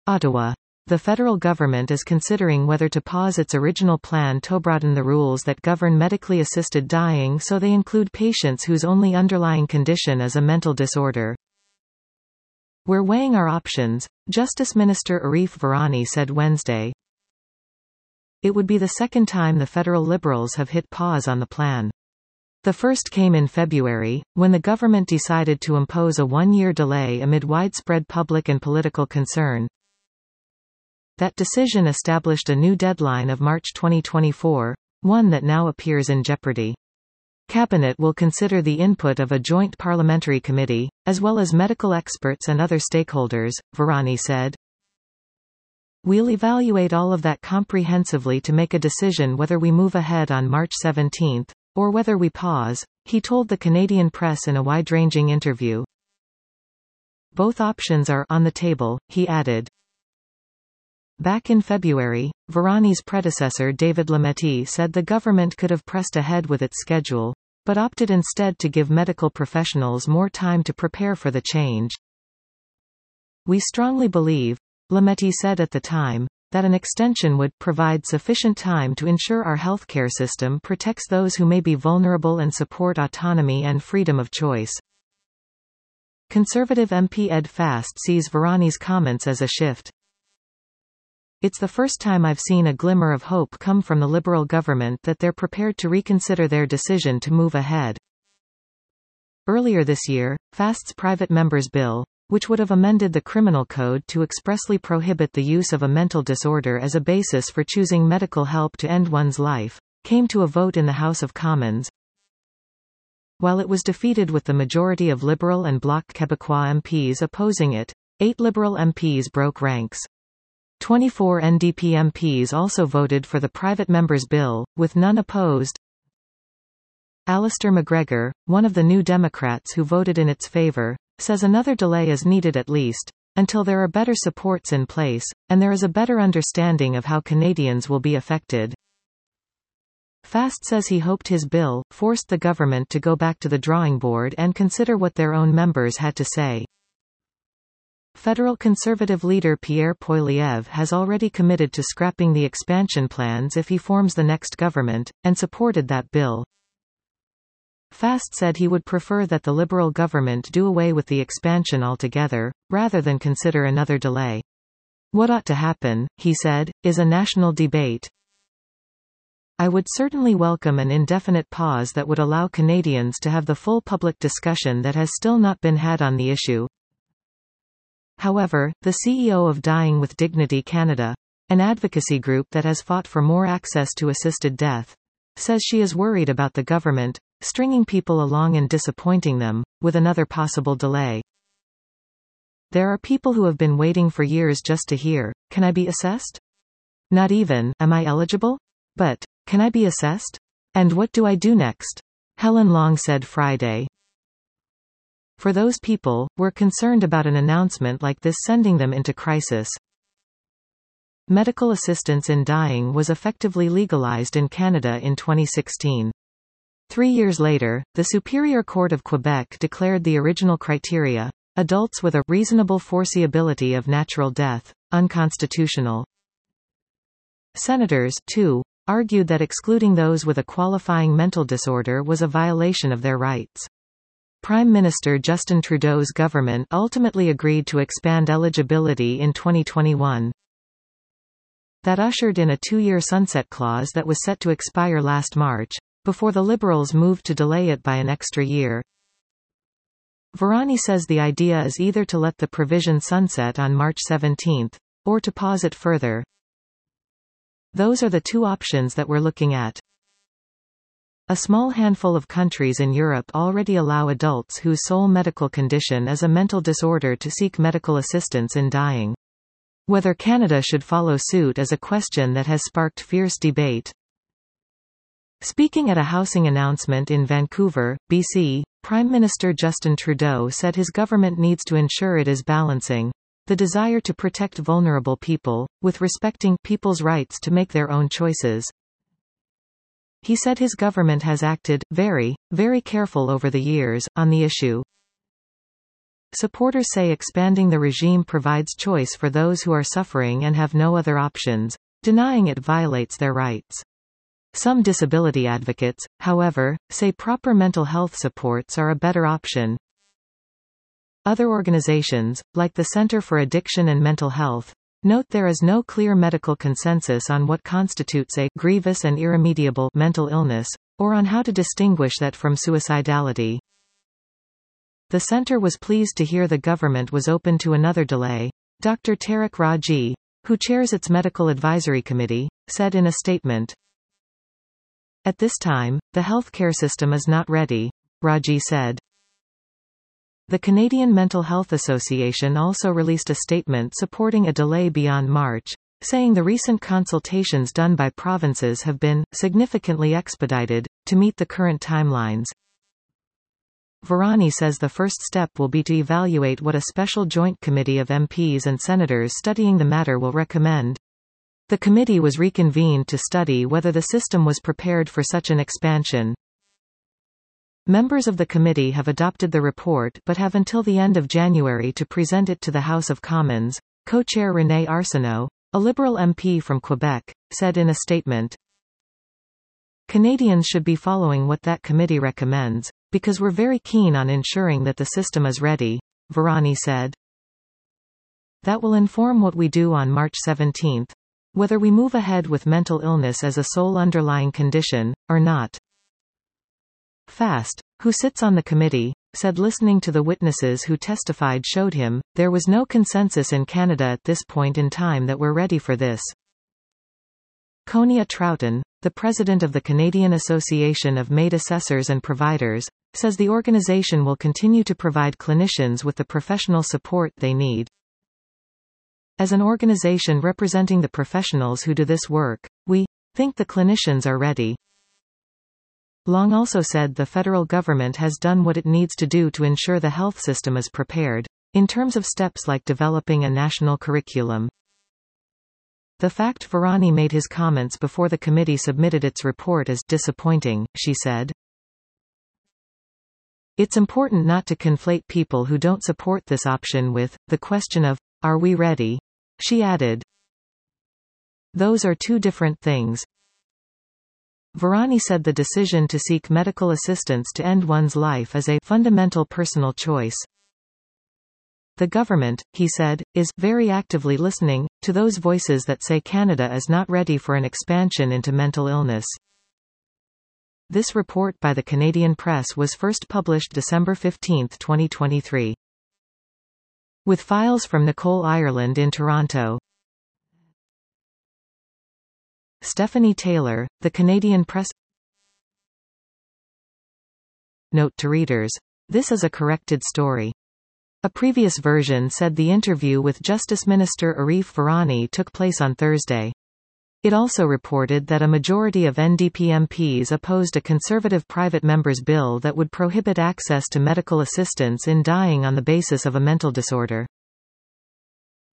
Ottawa. The federal government is considering whether to pause its original plan to broaden the rules that govern medically assisted dying so they include patients whose only underlying condition is a mental disorder. "We're weighing our options," Justice Minister Arif Virani said Wednesday. It would be the second time the federal Liberals have hit pause on the plan. The first came in February, when the government decided to impose a one-year delay amid widespread public and political concern. That decision established a new deadline of March 2024, one that now appears in jeopardy. Cabinet will consider the input of a joint parliamentary committee, as well as medical experts and other stakeholders, Virani said. "We'll evaluate all of that comprehensively to make a decision whether we move ahead on March 17, or whether we pause," he told the Canadian press in a wide-ranging interview. "Both options are on the table," he added. Back in February, Virani's predecessor David Lametti said the government could have pressed ahead with its schedule, but opted instead to give medical professionals more time to prepare for the change. "We strongly believe," Lametti said at the time, "that an extension would provide sufficient time to ensure our healthcare system protects those who may be vulnerable and support autonomy and freedom of choice." Conservative MP Ed Fast sees Virani's comments as a shift. "It's the first time I've seen a glimmer of hope come from the Liberal government that they're prepared to reconsider their decision to move ahead." Earlier this year, Fast's private member's bill, which would have amended the criminal code to expressly prohibit the use of a mental disorder as a basis for choosing medical help to end one's life, came to a vote in the House of Commons. While it was defeated with the majority of Liberal and Bloc Québécois MPs opposing it, 8 Liberal MPs broke ranks. 24 NDP MPs also voted for the private member's bill, with none opposed. Alistair McGregor, one of the New Democrats who voted in its favour, says another delay is needed at least, until there are better supports in place, and there is a better understanding of how Canadians will be affected. Fast says he hoped his bill forced the government to go back to the drawing board and consider what their own members had to say. Federal Conservative leader Pierre Poilievre has already committed to scrapping the expansion plans if he forms the next government, and supported that bill. Fast said he would prefer that the Liberal government do away with the expansion altogether, rather than consider another delay. "What ought to happen," he said, "is a national debate. I would certainly welcome an indefinite pause that would allow Canadians to have the full public discussion that has still not been had on the issue." However, the CEO of Dying with Dignity Canada, an advocacy group that has fought for more access to assisted death, says she is worried about the government stringing people along and disappointing them with another possible delay. "There are people who have been waiting for years just to hear, 'Can I be assessed?' Not even, 'Am I eligible?' But, 'Can I be assessed? And what do I do next?' Helen Long said Friday. For those people, we're concerned about an announcement like this sending them into crisis." Medical assistance in dying was effectively legalized in Canada in 2016. 3 years later, the Superior Court of Quebec declared the original criteria, adults with a reasonable foreseeability of natural death, unconstitutional. Senators, too, argued that excluding those with a qualifying mental disorder was a violation of their rights. Prime Minister Justin Trudeau's government ultimately agreed to expand eligibility in 2021. That ushered in a 2-year sunset clause that was set to expire last March, before the Liberals moved to delay it by an extra year. Virani says the idea is either to let the provision sunset on March 17, or to pause it further. "Those are the 2 options that we're looking at. A small handful of countries in Europe already allow adults whose sole medical condition is a mental disorder to seek medical assistance in dying. Whether Canada should follow suit is a question that has sparked fierce debate." Speaking at a housing announcement in Vancouver, BC, Prime Minister Justin Trudeau said his government needs to ensure it is balancing the desire to protect vulnerable people with respecting people's rights to make their own choices. He said his government has acted very, very careful over the years on the issue. Supporters say expanding the regime provides choice for those who are suffering and have no other options. Denying it violates their rights. Some disability advocates, however, say proper mental health supports are a better option. Other organizations, like the Center for Addiction and Mental Health, note there is no clear medical consensus on what constitutes a grievous and irremediable mental illness, or on how to distinguish that from suicidality. The center was pleased to hear the government was open to another delay. Dr. Tariq Raji, who chairs its Medical Advisory Committee, said in a statement, "At this time, the healthcare system is not ready," Raji said. The Canadian Mental Health Association also released a statement supporting a delay beyond March, saying the recent consultations done by provinces have been significantly expedited to meet the current timelines. Virani says the first step will be to evaluate what a special joint committee of MPs and senators studying the matter will recommend. The committee was reconvened to study whether the system was prepared for such an expansion. Members of the committee have adopted the report but have until the end of January to present it to the House of Commons. Co-chair René Arsenault, a Liberal MP from Quebec, said in a statement, "Canadians should be following what that committee recommends, because we're very keen on ensuring that the system is ready," Virani said. "That will inform what we do on March 17, whether we move ahead with mental illness as a sole underlying condition, or not." Fast, who sits on the committee, said listening to the witnesses who testified showed him, "There was no consensus in Canada at this point in time that we're ready for this." Conia Troughton, the president of the Canadian Association of MAID Assessors and Providers, says the organization will continue to provide clinicians with the professional support they need. "As an organization representing the professionals who do this work, we think the clinicians are ready." Long also said the federal government has done what it needs to do to ensure the health system is prepared, in terms of steps like developing a national curriculum. The fact Virani made his comments before the committee submitted its report is disappointing, she said. "It's important not to conflate people who don't support this option with the question of, are we ready?" she added. "Those are two different things." Virani said the decision to seek medical assistance to end one's life is a fundamental personal choice. The government, he said, is very actively listening to those voices that say Canada is not ready for an expansion into mental illness. This report by the Canadian Press was first published December 15, 2023. With files from Nicole Ireland in Toronto. Stephanie Taylor, The Canadian Press. Note to readers. This is a corrected story. A previous version said the interview with Justice Minister Arif Virani took place on Thursday. It also reported that a majority of NDP MPs opposed a Conservative private member's bill that would prohibit access to medical assistance in dying on the basis of a mental disorder.